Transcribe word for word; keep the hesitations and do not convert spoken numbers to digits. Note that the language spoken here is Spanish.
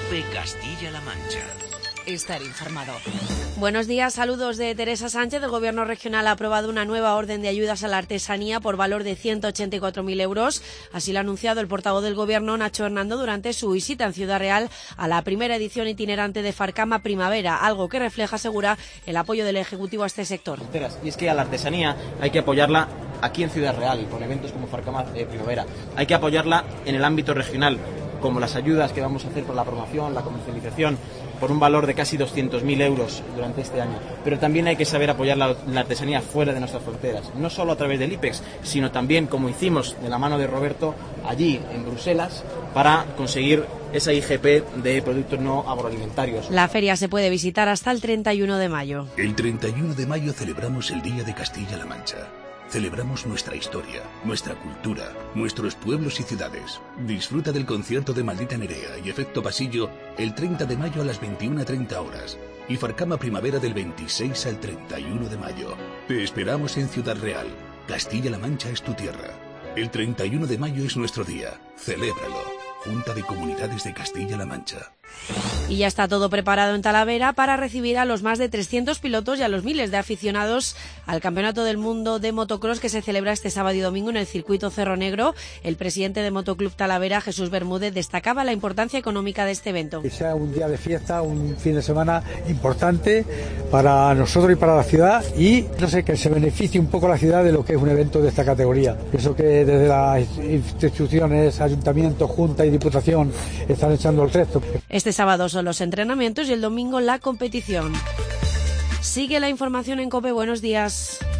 COPE Castilla-La Mancha. Estar informado. Buenos días, saludos de Teresa Sánchez. El Gobierno regional ha aprobado una nueva orden de ayudas a la artesanía por valor de ciento ochenta y cuatro mil euros. Así lo ha anunciado el portavoz del Gobierno, Nacho Hernando, durante su visita en Ciudad Real a la primera edición itinerante de Farcama Primavera, algo que refleja, asegura, el apoyo del Ejecutivo a este sector. Y es que a la artesanía hay que apoyarla aquí en Ciudad Real, con eventos como Farcama Primavera. Hay que apoyarla en el ámbito regional, como las ayudas que vamos a hacer por la promoción, la comercialización, por un valor de casi doscientos mil euros durante este año. Pero también hay que saber apoyar la, la artesanía fuera de nuestras fronteras, no solo a través del IPEX, sino también, como hicimos de la mano de Roberto, allí en Bruselas, para conseguir esa I G P de productos no agroalimentarios. La feria se puede visitar hasta el treinta y uno de mayo. El treinta y uno de mayo celebramos el Día de Castilla-La Mancha. Celebramos nuestra historia, nuestra cultura, nuestros pueblos y ciudades. Disfruta del concierto de Maldita Nerea y Efecto Pasillo el treinta de mayo a las veintiuna treinta horas y Farcama Primavera del veintiséis al treinta y uno de mayo. Te esperamos en Ciudad Real. Castilla-La Mancha es tu tierra. El treinta y uno de mayo es nuestro día. Celébralo. Junta de Comunidades de Castilla-La Mancha. Y ya está todo preparado en Talavera para recibir a los más de trescientos pilotos y a los miles de aficionados al Campeonato del Mundo de Motocross que se celebra este sábado y domingo en el circuito Cerro Negro. El presidente de Motoclub Talavera, Jesús Bermúdez, destacaba la importancia económica de este evento. Que sea un día de fiesta, un fin de semana importante para nosotros y para la ciudad, y no sé, que se beneficie un poco la ciudad de lo que es un evento de esta categoría. Pienso que desde las instituciones, ayuntamiento, junta y diputación están echando el resto. Este sábado son los entrenamientos y el domingo la competición. Sigue la información en COPE. Buenos días.